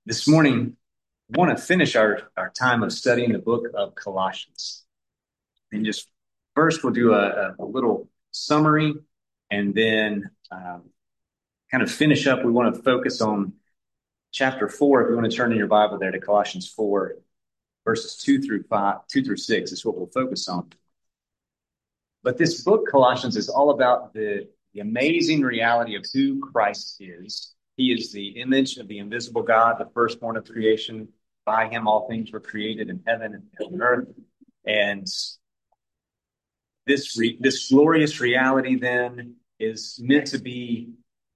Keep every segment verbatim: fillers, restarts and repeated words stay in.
This morning, I want to finish our, our time of studying the book of Colossians. And just first, we'll do a, a little summary and then um, kind of finish up. We want to focus on chapter four. If you want to turn in your Bible there to Colossians four, verses two through five, two through six is what we'll focus on. But this book, Colossians, is all about the, the amazing reality of who Christ is. He is the image of the invisible God, the firstborn of creation. By him, all things were created in heaven and on earth. And this re- this glorious reality then is meant to be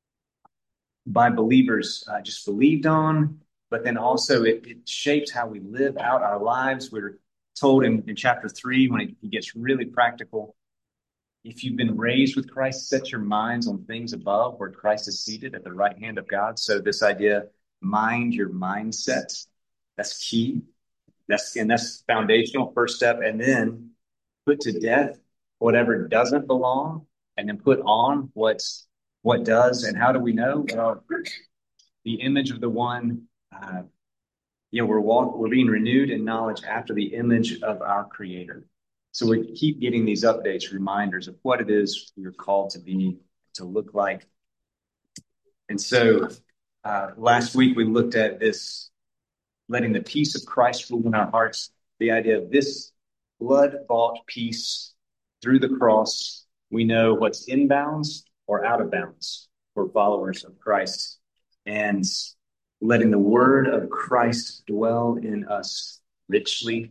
by believers uh, just believed on, but then also it, it shapes how we live out our lives. We're told in, in chapter three, when it, it gets really practical, if you've been raised with Christ, set your minds on things above where Christ is seated at the right hand of God. So this idea, mind your mindset, that's key. That's and that's foundational first step. And then put to death whatever doesn't belong, and then put on what's what does. And how do we know? Well, the image of the one. Uh, you know, we're walk, we're being renewed in knowledge after the image of our Creator. So we keep getting these updates, reminders of what it is we're called to be, to look like. And so uh, last week we looked at this, letting the peace of Christ rule in our hearts, the idea of this blood-bought peace through the cross. We know what's in bounds or out of bounds for followers of Christ. And letting the word of Christ dwell in us richly.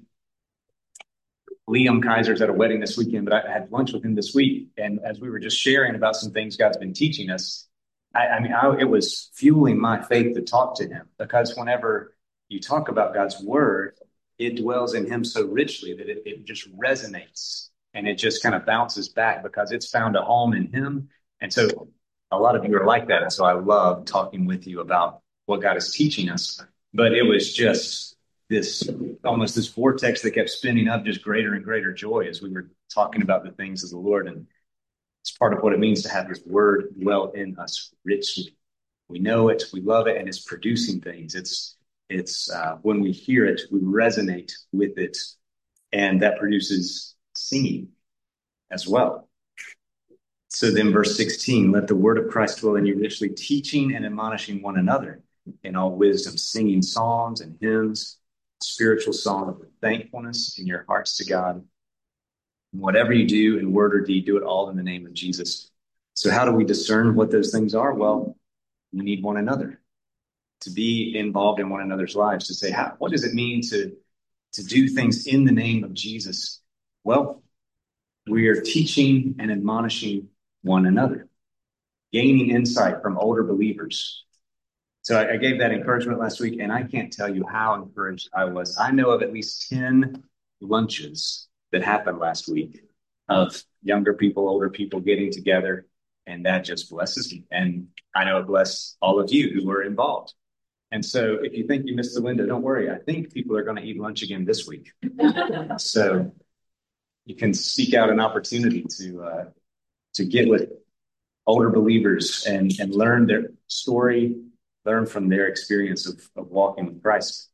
Liam Kaiser's at a wedding this weekend, but I had lunch with him this week. And as we were just sharing about some things God's been teaching us, I, I mean, I, it was fueling my faith to talk to him, because whenever you talk about God's word, it dwells in him so richly that it, it just resonates and it just kind of bounces back because it's found a home in him. And so a lot of you are like that. And so I love talking with you about what God is teaching us. But it was just this almost this vortex that kept spinning up, just greater and greater joy as we were talking about the things of the Lord. And it's part of what it means to have his word dwell in us richly. We know it, we love it, and it's producing things. It's it's uh, when we hear it, we resonate with it, and that produces singing as well. So then verse sixteen, let the word of Christ dwell in you richly, teaching and admonishing one another in all wisdom, singing psalms and hymns, spiritual songs with thankfulness in your hearts to God. And whatever you do in word or deed, do it all in the name of Jesus. So how do we discern what those things are? Well, we need one another to be involved in one another's lives, to say, how, what does it mean to, to do things in the name of Jesus? Well, we are teaching and admonishing one another, gaining insight from older believers. So I, I gave that encouragement last week, and I can't tell you how encouraged I was. I know of at least ten lunches that happened last week of younger people, older people getting together, and that just blesses me. And I know it blessed all of you who were involved. And so if you think you missed the window, don't worry. I think people are going to eat lunch again this week. So you can seek out an opportunity to uh, to get with older believers and, and learn their story, learn from their experience of, of walking with Christ.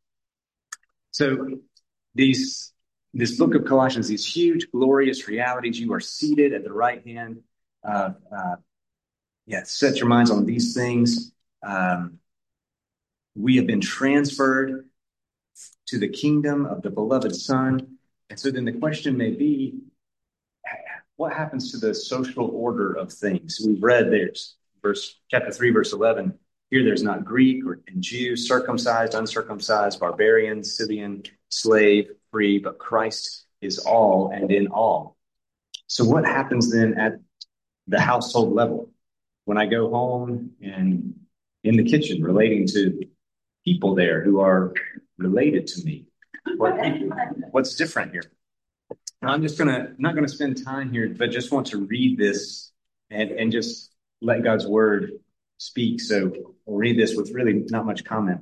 So these this book of Colossians, these huge, glorious realities, you are seated at the right hand. Uh, uh, yeah, set your minds on these things. Um, we have been transferred to the kingdom of the beloved Son. And so then the question may be, what happens to the social order of things? We've read there's verse chapter three, verse eleven. Here there's not Greek or and Jew, circumcised, uncircumcised, barbarian, Scythian, slave, free, but Christ is all and in all. So what happens then at the household level? When I go home and in the kitchen relating to people there who are related to me, what, what's different here? I'm just gonna not gonna spend time here, but just want to read this and, and just let God's word speak. So we'll read this with really not much comment.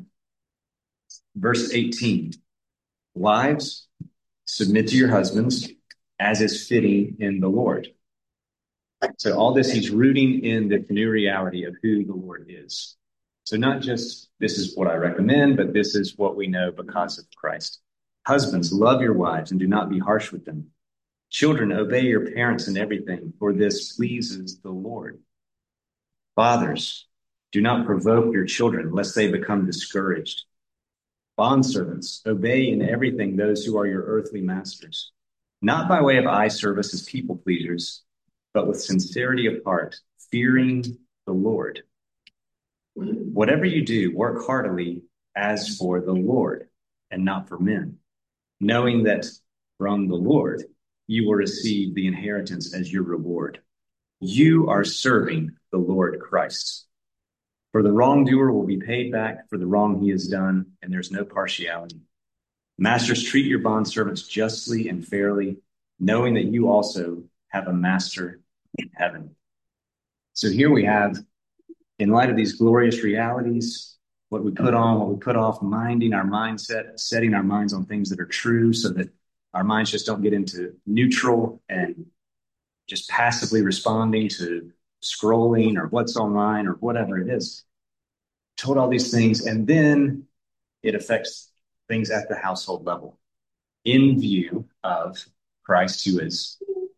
Verse eighteen, wives, submit to your husbands as is fitting in the Lord. So all this, he's rooting in the new reality of who the Lord is. So not just this is what I recommend, but this is what we know because of Christ. Husbands, love your wives and do not be harsh with them. Children, obey your parents in everything, for this pleases the Lord. Fathers, do not provoke your children, lest they become discouraged. Bondservants, obey in everything those who are your earthly masters, not by way of eye service as people pleasers, but with sincerity of heart, fearing the Lord. Whatever you do, work heartily as for the Lord and not for men, knowing that from the Lord you will receive the inheritance as your reward. You are serving the Lord Christ. For the wrongdoer will be paid back for the wrong he has done, and there's no partiality. Masters, treat your bondservants justly and fairly, knowing that you also have a master in heaven. So here we have, in light of these glorious realities, what we put on, what we put off, minding our mindset, setting our minds on things that are true so that our minds just don't get into neutral and just passively responding to scrolling or what's online or whatever it is. Told all these things, and then it affects things at the household level in view of Christ, who is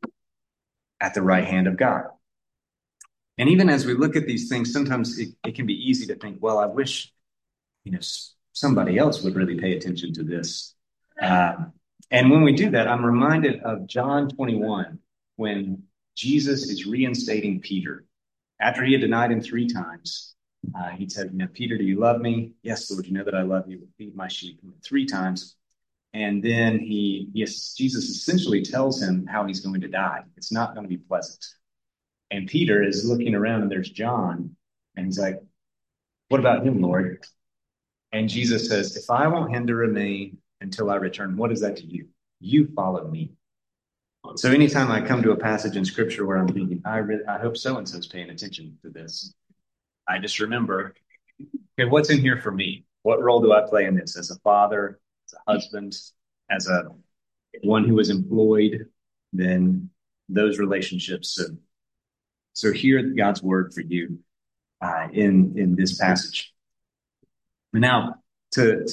at the right hand of God. And even as we look at these things, sometimes it, it can be easy to think, well, I wish, you know, somebody else would really pay attention to this. Uh, and when we do that, I'm reminded of John twenty-one, when Jesus is reinstating Peter. After he had denied him three times, uh, he said, you know, Peter, do you love me? Yes, Lord, you know that I love you. Feed my sheep three times. And then he, yes, Jesus essentially tells him how he's going to die. It's not going to be pleasant. And Peter is looking around and there's John. And he's like, what about him, Lord? And Jesus says, if I want him to remain until I return, what is that to you? You follow me. So anytime I come to a passage in scripture where I'm thinking, I really, I hope so-and-so is paying attention to this, I just remember, okay, what's in here for me? What role do I play in this as a father, as a husband, as a one who is employed? Then those relationships. So, so hear God's word for you uh, in, in this passage. Now, to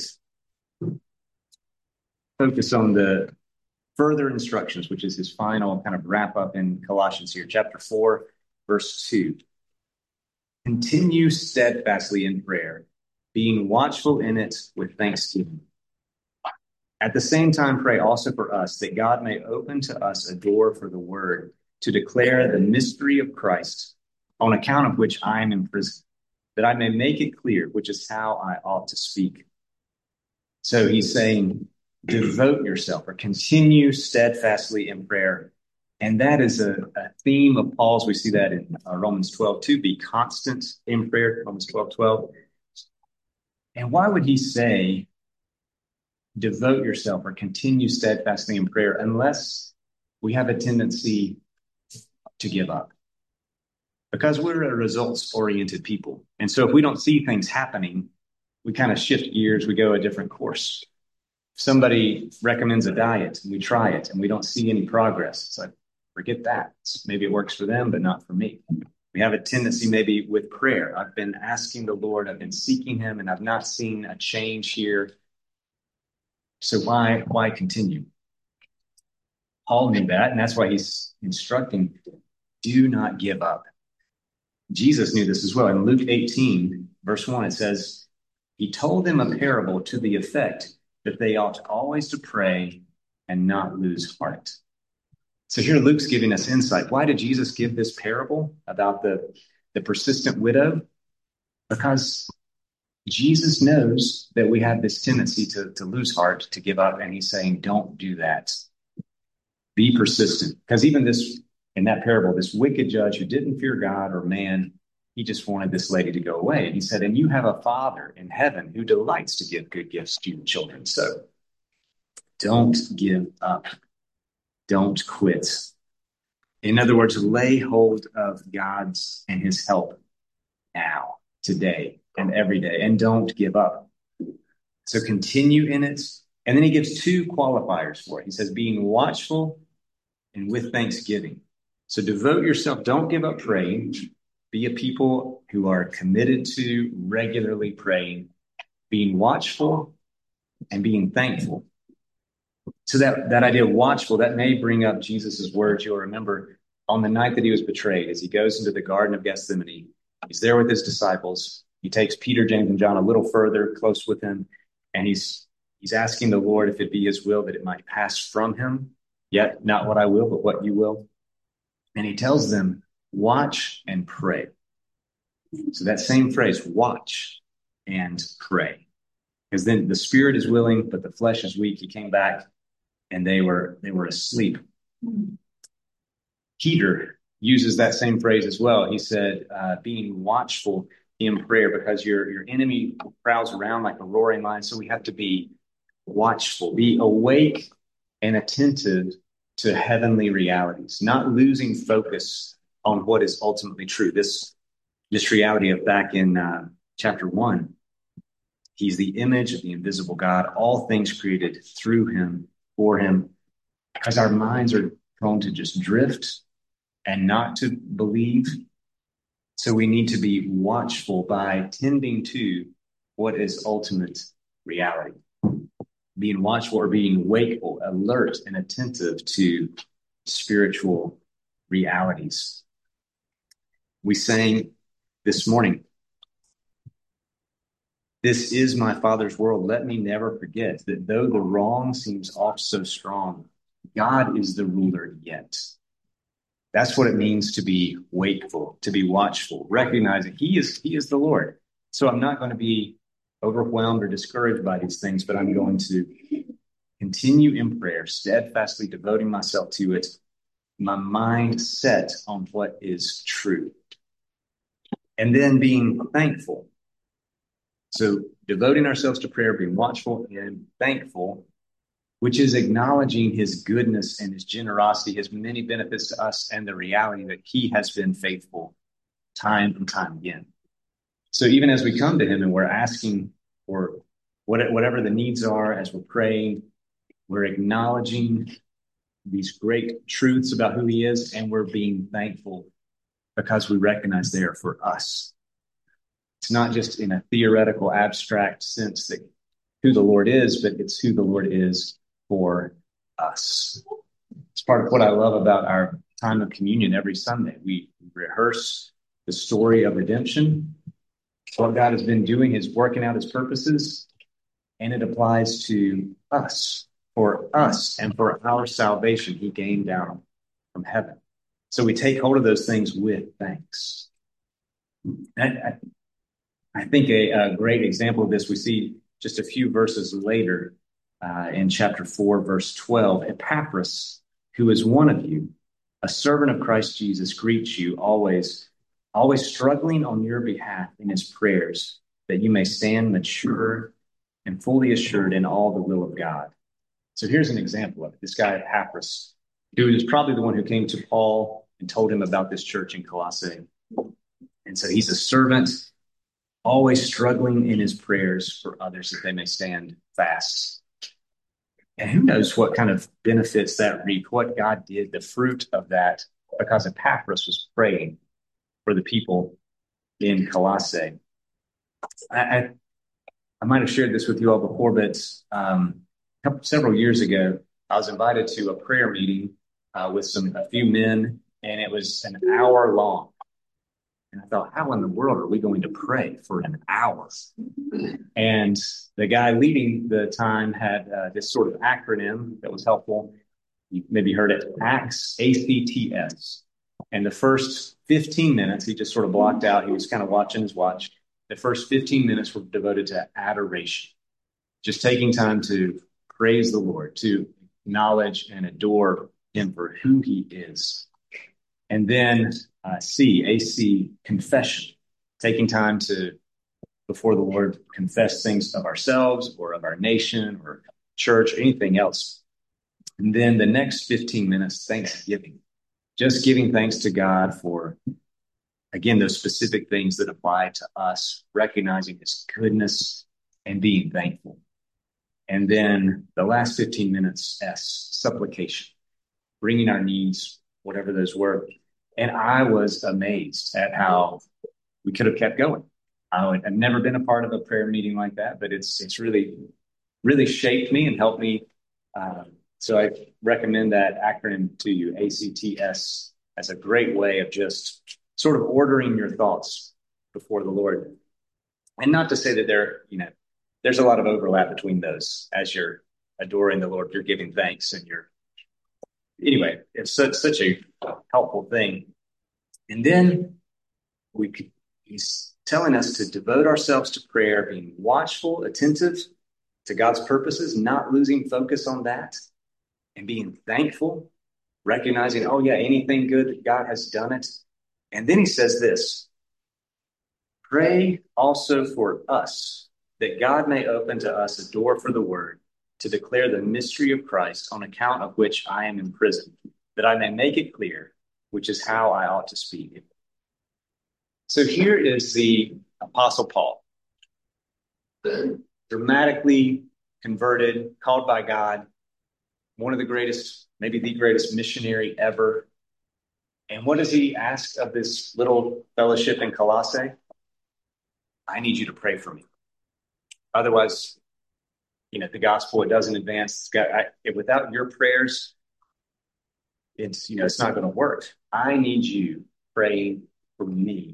focus on the further instructions, which is his final kind of wrap up in Colossians here, chapter four, verse two. Continue steadfastly in prayer, being watchful in it with thanksgiving. At the same time, pray also for us that God may open to us a door for the word to declare the mystery of Christ, on account of which I am in prison, that I may make it clear, which is how I ought to speak. So he's saying, devote yourself or continue steadfastly in prayer. And that is a, a theme of Paul's. We see that in uh, Romans twelve two, be constant in prayer, Romans twelve twelve. And why would he say, devote yourself or continue steadfastly in prayer, unless we have a tendency to give up? Because we're a results-oriented people. And so if we don't see things happening, we kind of shift gears, we go a different course. If somebody recommends a diet and we try it and we don't see any progress, it's like, forget that. Maybe it works for them, but not for me. We have a tendency maybe with prayer. I've been asking the Lord, I've been seeking him, and I've not seen a change here. So why, why continue? Paul knew that, and that's why he's instructing, do not give up. Jesus knew this as well. In Luke eighteen, verse one, it says, he told them a parable to the effect that they ought always to pray and not lose heart. So here Luke's giving us insight. Why did Jesus give this parable about the, the persistent widow? Because Jesus knows that we have this tendency to, to lose heart, to give up, and he's saying, don't do that. Be persistent. Because even this, in that parable, this wicked judge who didn't fear God or man, he just wanted this lady to go away. And he said, and you have a Father in heaven who delights to give good gifts to your children. So don't give up. Don't quit. In other words, lay hold of God's and his help now, today, and every day, and don't give up. So continue in it. And then he gives two qualifiers for it. He says, being watchful and with thanksgiving. So devote yourself. Don't give up praying. Be a people who are committed to regularly praying, being watchful, and being thankful. So that, that idea of watchful, that may bring up Jesus's words. You'll remember on the night that he was betrayed, as he goes into the Garden of Gethsemane, he's there with his disciples. He takes Peter, James, and John a little further, close with him, and he's he's asking the Lord if it be his will that it might pass from him. Yet not what I will, but what you will. And he tells them, watch and pray. So that same phrase, watch and pray. Because then the spirit is willing, but the flesh is weak. He came back and they were they were asleep. Peter uses that same phrase as well. He said, uh, being watchful in prayer, because your, your enemy prowls around like a roaring lion. So we have to be watchful, be awake and attentive to heavenly realities, not losing focus on what is ultimately true. This, this reality of back in uh, chapter one, he's the image of the invisible God, all things created through him, for him, because our minds are prone to just drift and not to believe. So we need to be watchful by tending to what is ultimate reality. Being watchful or being wakeful, alert and attentive to spiritual realities. We sang this morning, "This is my Father's world. Let me never forget that though the wrong seems oft so strong, God is the ruler yet." That's what it means to be wakeful, to be watchful, recognizing he is, he is the Lord. So I'm not going to be overwhelmed or discouraged by these things, but I'm going to continue in prayer, steadfastly devoting myself to it, my mind set on what is true. And then being thankful. So devoting ourselves to prayer, being watchful and thankful, which is acknowledging his goodness and his generosity, his many benefits to us, and the reality that he has been faithful time and time again. So even as we come to him and we're asking for whatever the needs are, as we're praying, we're acknowledging these great truths about who he is, and we're being thankful because we recognize they are for us. It's not just in a theoretical, abstract sense that who the Lord is, but it's who the Lord is for us. It's part of what I love about our time of communion every Sunday. We rehearse the story of redemption. What God has been doing is working out his purposes, and it applies to us, for us, and for our salvation he came down from heaven. So we take hold of those things with thanks. I, I think a, a great example of this we see just a few verses later uh, in chapter four, verse twelve. Epaphras, who is one of you, a servant of Christ Jesus, greets you always, always struggling on your behalf in his prayers, that you may stand mature and fully assured in all the will of God. So here's an example of it. This guy Epaphras, who is probably the one who came to Paul and told him about this church in Colossae. And so he's a servant, always struggling in his prayers for others that they may stand fast. And who knows what kind of benefits that reap, what God did, the fruit of that, because Epaphras was praying for the people in Colossae. I, I, I might have shared this with you all before, but um, a couple, several years ago, I was invited to a prayer meeting uh, with some a few men, and it was an hour long. And I thought, how in the world are we going to pray for an hour? And the guy leading the time had uh, this sort of acronym that was helpful. You maybe heard it, ACTS, A C T S. And the first fifteen minutes, he just sort of blocked out. He was kind of watching his watch. The first fifteen minutes were devoted to adoration, just taking time to praise the Lord, to acknowledge and adore him for who he is. And then uh, C, A C, confession, taking time to, before the Lord, confess things of ourselves or of our nation or church or anything else. And then the next fifteen minutes, thanksgiving, just giving thanks to God for, again, those specific things that apply to us, recognizing his goodness and being thankful. And then the last fifteen minutes, S, supplication, bringing our needs, whatever those were. And I was amazed at how we could have kept going. I would, I've never been a part of a prayer meeting like that, but it's it's really, really shaped me and helped me. Um, so I recommend that acronym to you, A C T S, as a great way of just sort of ordering your thoughts before the Lord. And not to say that there, you know, there's a lot of overlap between those as you're adoring the Lord, you're giving thanks and you're, anyway, it's such, such a helpful thing. And then we could, he's telling us to devote ourselves to prayer, being watchful, attentive to God's purposes, not losing focus on that, and being thankful, recognizing, oh yeah, anything good that God has done it. And then he says this, pray also for us, that God may open to us a door for the word, to declare the mystery of Christ, on account of which I am imprisoned, that I may make it clear, which is how I ought to speak. So here is the Apostle Paul, dramatically converted, called by God, one of the greatest, maybe the greatest missionary ever. And what does he ask of this little fellowship in Colossae? I need you to pray for me. Otherwise, you know, the gospel, it doesn't advance. It's got, I, without your prayers, it's, you know, it's not going to work. I need you praying for me.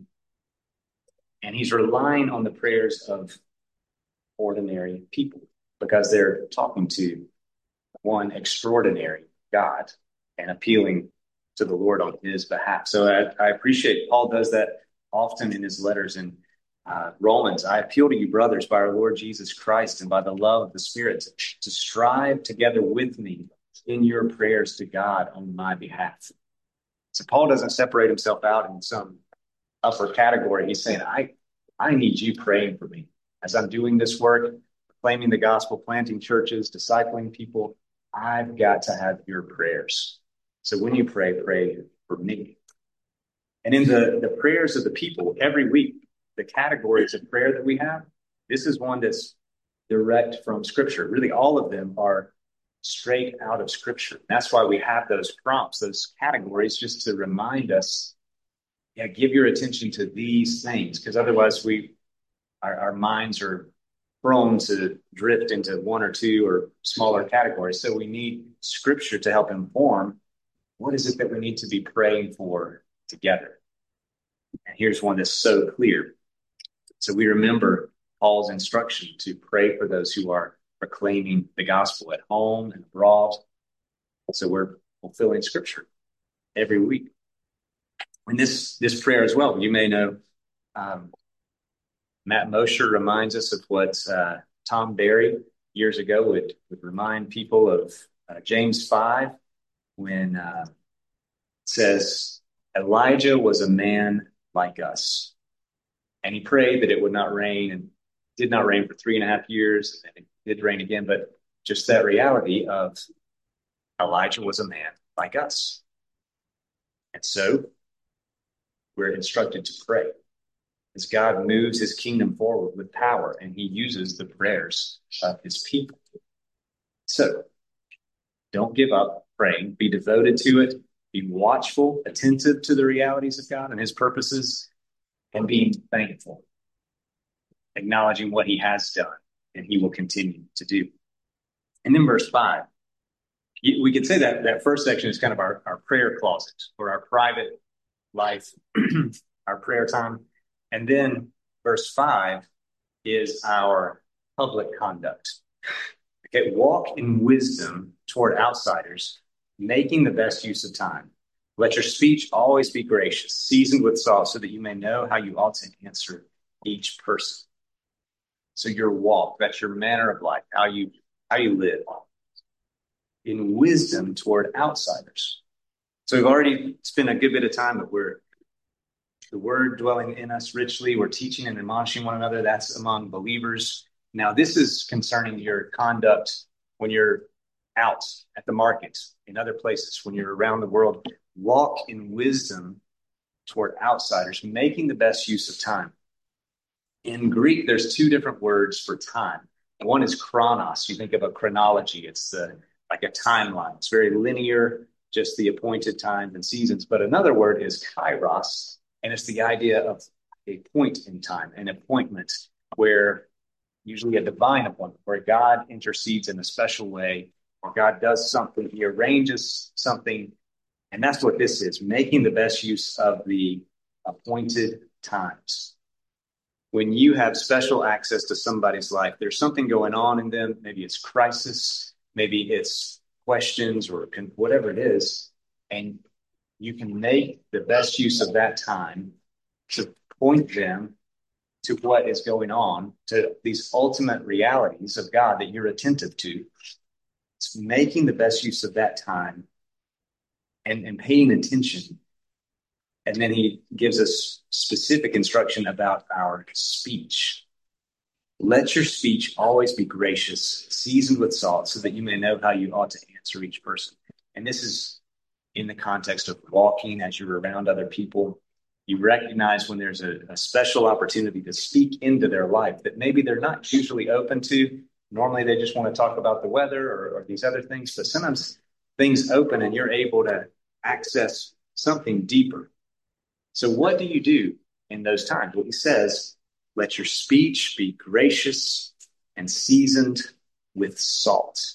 And he's relying on the prayers of ordinary people because they're talking to one extraordinary God and appealing to the Lord on his behalf. So I, I appreciate Paul does that often in his letters in uh, Romans. I appeal to you, brothers, by our Lord Jesus Christ and by the love of the Spirit, to, to strive together with me in your prayers to God on my behalf. So Paul doesn't separate himself out in some upper category. He's saying, I, I need you praying for me as I'm doing this work, proclaiming the gospel, planting churches, discipling people. I've got to have your prayers. So when you pray, pray for me. And in the, the prayers of the people every week, the categories of prayer that we have, this is one that's direct from Scripture. Really, all of them are straight out of Scripture. That's why we have those prompts, those categories, just to remind us, yeah, give your attention to these things, because otherwise we, our, our minds are prone to drift into one or two or smaller categories. So we need Scripture to help inform what is it that we need to be praying for together. And here's one that's so clear. So we remember Paul's instruction to pray for those who are proclaiming the gospel at home and abroad. So we're fulfilling Scripture every week. And this, this prayer as well, you may know, um, Matt Mosher reminds us of what uh, Tom Berry years ago would, would remind people of uh, James five, when uh, it says, Elijah was a man like us. And he prayed that it would not rain, and did not rain for three and a half years. And it did rain again, but just that reality of Elijah was a man like us. And so we're instructed to pray as God moves his kingdom forward with power, and he uses the prayers of his people. So don't give up praying. Be devoted to it. Be watchful, attentive to the realities of God and his purposes, and being thankful, acknowledging what he has done and he will continue to do. And then verse five, we could say that that first section is kind of our, our prayer closet or our private life, our prayer time. And then verse five is our public conduct. Okay, walk in wisdom toward outsiders, making the best use of time. Let your speech always be gracious, seasoned with salt, so that you may know how you ought to answer each person. So your walk, that's your manner of life, how you how you live in wisdom toward outsiders. So we've already spent a good bit of time, but we're the word dwelling in us richly. We're teaching and admonishing one another. That's among believers. Now, this is concerning your conduct when you're out at the market, in other places, when you're around the world. Walk in wisdom toward outsiders, making the best use of time. In Greek, there's two different words for time. One is chronos. You think of a chronology. It's the, like a timeline. It's very linear, just the appointed times and seasons, but another word is kairos, and it's the idea of a point in time, an appointment where usually a divine appointment where God intercedes in a special way, or God does something, he arranges something. And that's what this is, making the best use of the appointed times. When you have special access to somebody's life, there's something going on in them. Maybe it's crisis, maybe it's questions or whatever it is. And you can make the best use of that time to point them to what is going on, to these ultimate realities of God that you're attentive to. It's making the best use of that time and, and paying attention. And then he gives us specific instruction about our speech. Let your speech always be gracious, seasoned with salt, so that you may know how you ought to answer each person. And this is in the context of walking as you're around other people. You recognize when there's a, a special opportunity to speak into their life that maybe they're not usually open to. Normally, they just want to talk about the weather or, or these other things, but sometimes things open and you're able to access something deeper. So what do you do in those times? Well, he says, let your speech be gracious and seasoned with salt.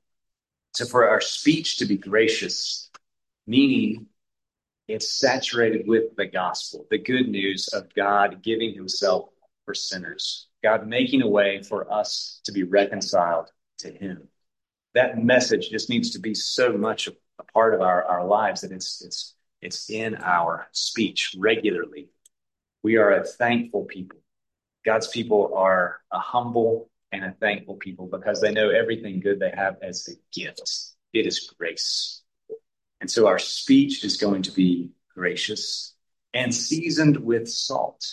So for our speech to be gracious, meaning it's saturated with the gospel, the good news of God giving himself for sinners, God making a way for us to be reconciled to him. That message just needs to be so much a, a part of our, our lives that it's, it's, it's in our speech regularly. We are a thankful people. God's people are a humble and a thankful people because they know everything good they have as a gift. It is grace. And so our speech is going to be gracious and seasoned with salt.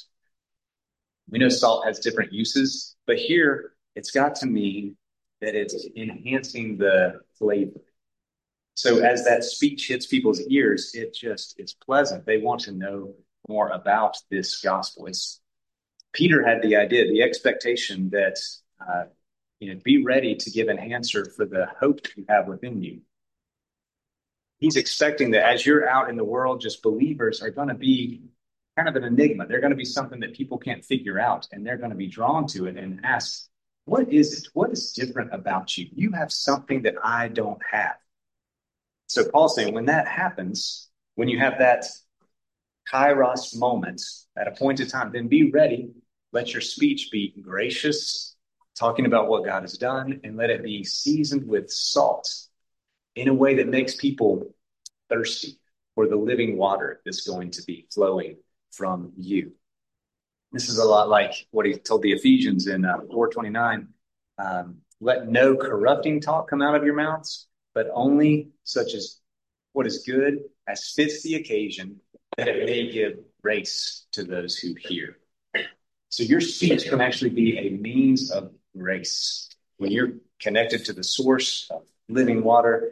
We know salt has different uses, but here it's got to mean that it's enhancing the flavor. So as that speech hits people's ears, it just, it's pleasant. They want to know more about this gospel. It's, Peter had the idea, the expectation that, uh, you know, be ready to give an answer for the hope that you have within you. He's expecting that as you're out in the world, just believers are going to be kind of an enigma. They're going to be something that people can't figure out, and they're going to be drawn to it and ask, what is it? What is different about you? You have something that I don't have. So Paul's saying when that happens, when you have that kairos moment at a appointed time, then be ready. Let your speech be gracious, talking about what God has done, and let it be seasoned with salt in a way that makes people thirsty for the living water that's going to be flowing from you. This is a lot like what he told the Ephesians in uh, four twenty-nine. Um, let no corrupting talk come out of your mouths, but only such as what is good as fits the occasion, that it may give grace to those who hear. So your speech can actually be a means of grace. When you're connected to the source of living water,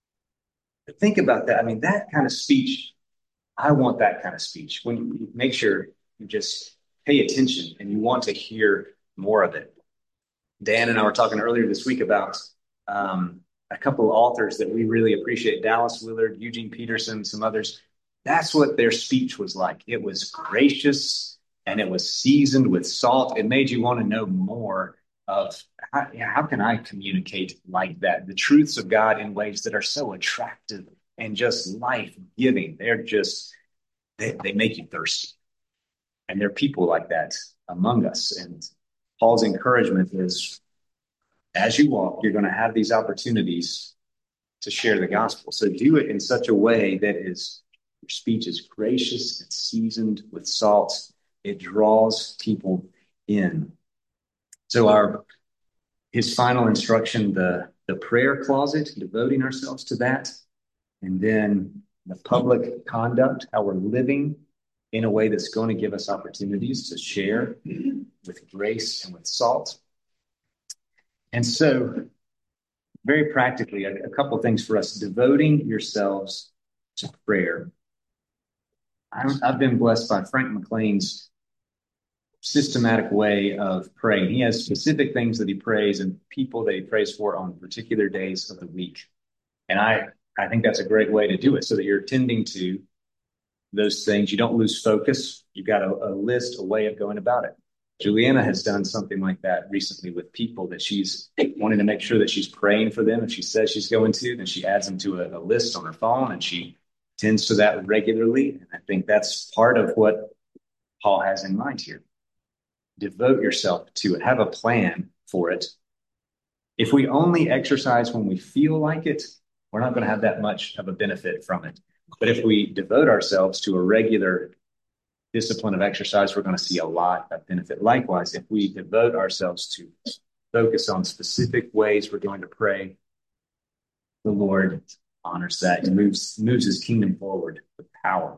think about that. I mean, that kind of speech, I want that kind of speech. When you make sure you just pay attention and you want to hear more of it. Dan and I were talking earlier this week about um, a couple of authors that we really appreciate, Dallas Willard, Eugene Peterson, some others. That's what their speech was like. It was gracious and it was seasoned with salt. It made you want to know more of how, how can I communicate like that? The truths of God in ways that are so attractive and just life-giving. They're just, they, they make you thirsty. And there are people like that among us. And Paul's encouragement is, as you walk, you're going to have these opportunities to share the gospel. So do it in such a way that is, your speech is gracious and seasoned with salt. It draws people in. So our his final instruction, the, the prayer closet, devoting ourselves to that, and then the public conduct, how we're living in a way that's going to give us opportunities to share with grace and with salt. And so, very practically, a, a couple of things for us. Devoting yourselves to prayer. I'm, I've been blessed by Frank McLean's systematic way of praying. He has specific things that he prays and people that he prays for on particular days of the week. And I I think that's a great way to do it so that you're tending to those things. You don't lose focus. You've got a, a list, a way of going about it. Juliana has done something like that recently with people that she's wanting to make sure that she's praying for them. If she says she's going to, then she adds them to a, a list on her phone and she tends to that regularly. And I think that's part of what Paul has in mind here. Devote yourself to it. Have a plan for it. If we only exercise when we feel like it, we're not going to have that much of a benefit from it. But if we devote ourselves to a regular discipline of exercise, we're going to see a lot of benefit. Likewise, if we devote ourselves to focus on specific ways we're going to pray, the Lord honors that and moves, moves his kingdom forward with power.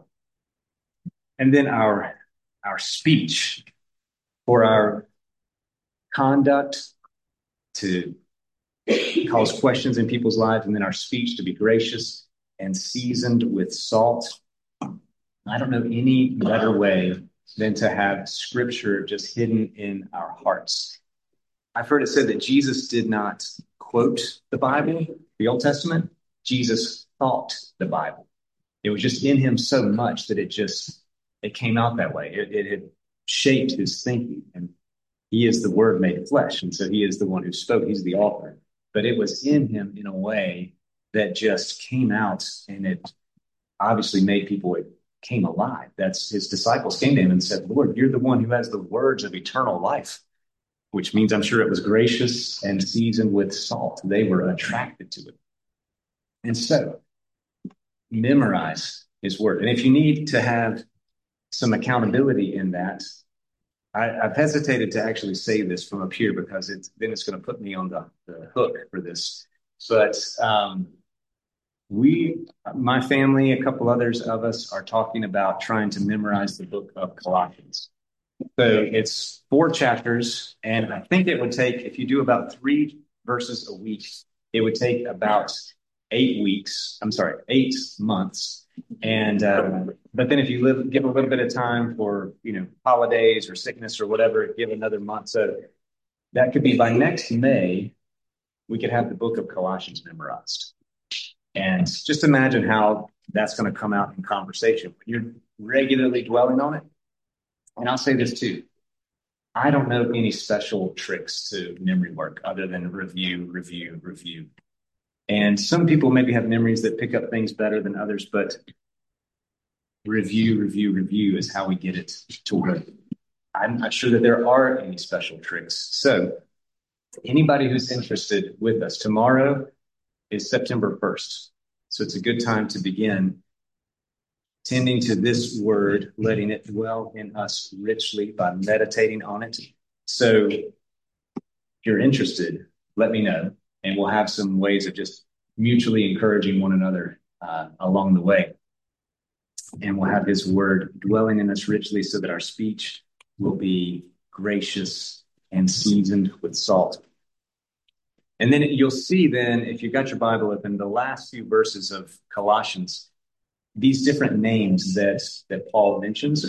And then our, our speech, for our conduct to cause questions in people's lives, and then our speech to be gracious and seasoned with salt. I don't know any better way than to have scripture just hidden in our hearts. I've heard it said that Jesus did not quote the Bible, the Old Testament. Jesus thought the Bible. It was just in him so much that it just, it came out that way. It, it had shaped his thinking, and he is the Word made flesh. And so he is the one who spoke. He's the author. But it was in him in a way that just came out, and it obviously made people, it came alive. That's his disciples came to him and said, Lord, you're the one who has the words of eternal life, which means I'm sure it was gracious and seasoned with salt. They were attracted to it. And so memorize his word. And if you need to have some accountability in that, I, I've hesitated to actually say this from up here because it's, then it's going to put me on the, the hook for this. But um, we, my family, a couple others of us are talking about trying to memorize the book of Colossians. So it's four chapters, and I think it would take, if you do about three verses a week, it would take about eight weeks. I'm sorry, eight months. And uh, but then if you live, give a little bit of time for, you know, holidays or sickness or whatever, give another month. So that could be by next May, we could have the book of Colossians memorized. And just imagine how that's going to come out in conversation when you're regularly dwelling on it. And I'll say this too. I don't know any special tricks to memory work other than review, review, review. And some people maybe have memories that pick up things better than others, but review, review, review is how we get it to work. I'm not sure that there are any special tricks. So anybody who's interested with us, tomorrow is September first. So it's a good time to begin tending to this word, letting it dwell in us richly by meditating on it. So if you're interested, let me know, and we'll have some ways of just mutually encouraging one another uh, along the way. And we'll have his word dwelling in us richly so that our speech will be gracious and seasoned with salt. And then you'll see then, if you've got your Bible open, the last few verses of Colossians, these different names that, that Paul mentions.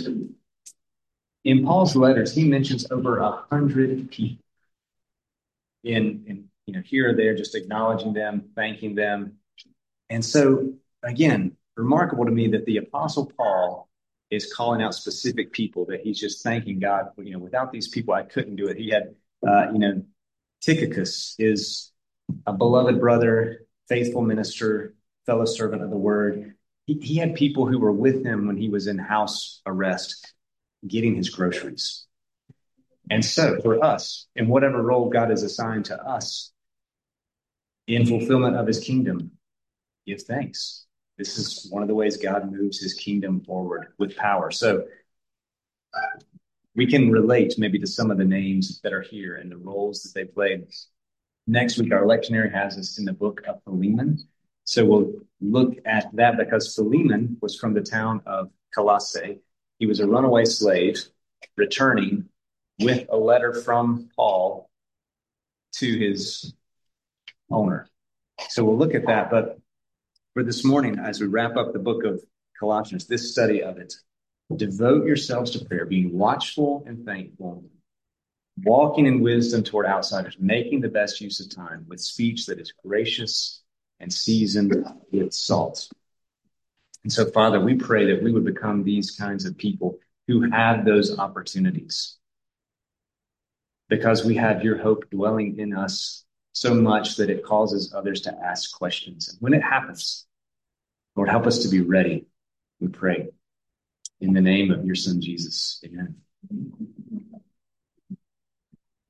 In Paul's letters, he mentions over a hundred people. In, in you know, here or there, just acknowledging them, thanking them. And so, again, remarkable to me that the Apostle Paul is calling out specific people that he's just thanking God. You know, without these people, I couldn't do it. He had, uh, you know, Tychicus is a beloved brother, faithful minister, fellow servant of the word. He, he had people who were with him when he was in house arrest, getting his groceries. And so for us, in whatever role God has assigned to us in fulfillment of his kingdom, give thanks. This is one of the ways God moves his kingdom forward with power. So we can relate maybe to some of the names that are here and the roles that they played. Next week, our lectionary has us in the book of Philemon. So we'll look at that because Philemon was from the town of Colossae. He was a runaway slave returning with a letter from Paul to his owner. So we'll look at that. But for this morning, as we wrap up the book of Colossians, this study of it, devote yourselves to prayer, being watchful and thankful, walking in wisdom toward outsiders, making the best use of time with speech that is gracious and seasoned with salt. And so, Father, we pray that we would become these kinds of people who have those opportunities because we have your hope dwelling in us so much that it causes others to ask questions. And when it happens, Lord, help us to be ready, we pray. In the name of your Son, Jesus. Amen.